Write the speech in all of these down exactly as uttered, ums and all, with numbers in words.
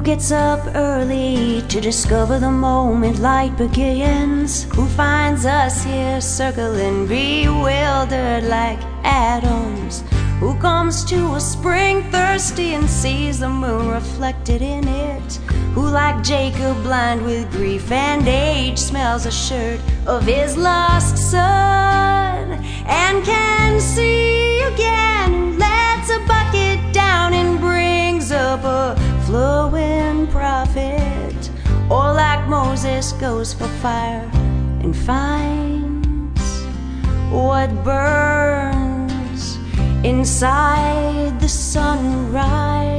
gets up early to discover the moment light begins? Who finds us here circling bewildered like atoms? Who comes to a spring thirsty and sees the moon reflected in it? Who like Jacob blind with grief and age smells a shirt of his lost son and can see again? Who lets a bucket down and brings up a flowing prophet? Or like Moses goes for fire and finds what burns inside the sunrise.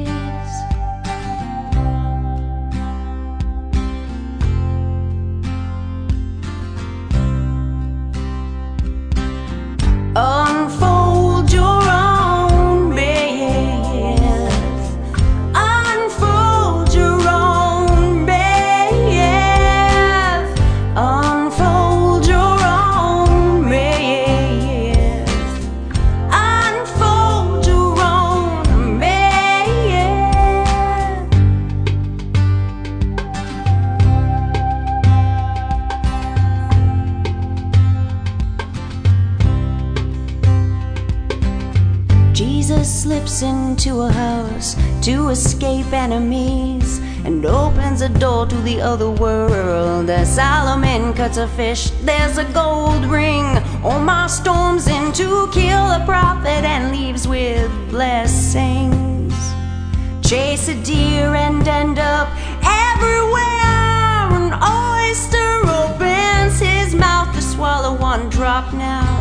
Unfold your own myth. Unfold your own myth. Unfold your own myth. Unfold your own myth. Jesus slips into a house to escape enemies and opens a door to the other world. As Solomon cuts a fish, there's a gold ring. Omar storms in to kill a prophet and leaves with blessings. Chase a deer and end up everywhere. An oyster opens his mouth to swallow one drop now.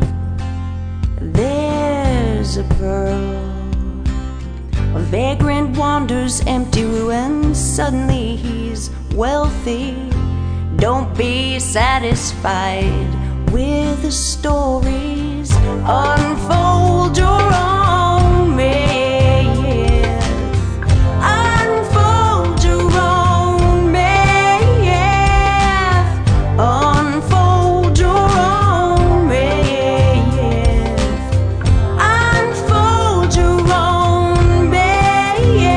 There's a pearl. A vagrant wanders empty ruins. Suddenly he's wealthy. Don't be satisfied with the stories. Unfold your own myth. Unfold your own myth. Unfold your own myth. Unfold your own myth.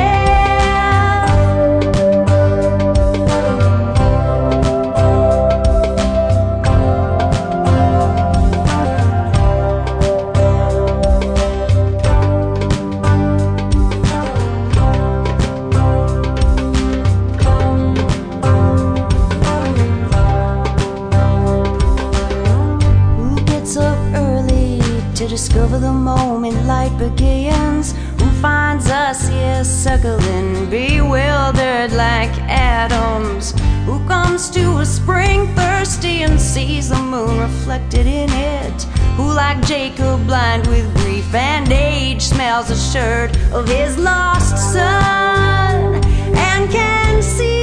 Who gets up early to discover the moment light begins? Who finds us here circling bewildered like atoms? Who comes to a spring thirsty and sees the moon reflected in it? Who like Jacob blind with grief and age smells a shirt of his lost son and can see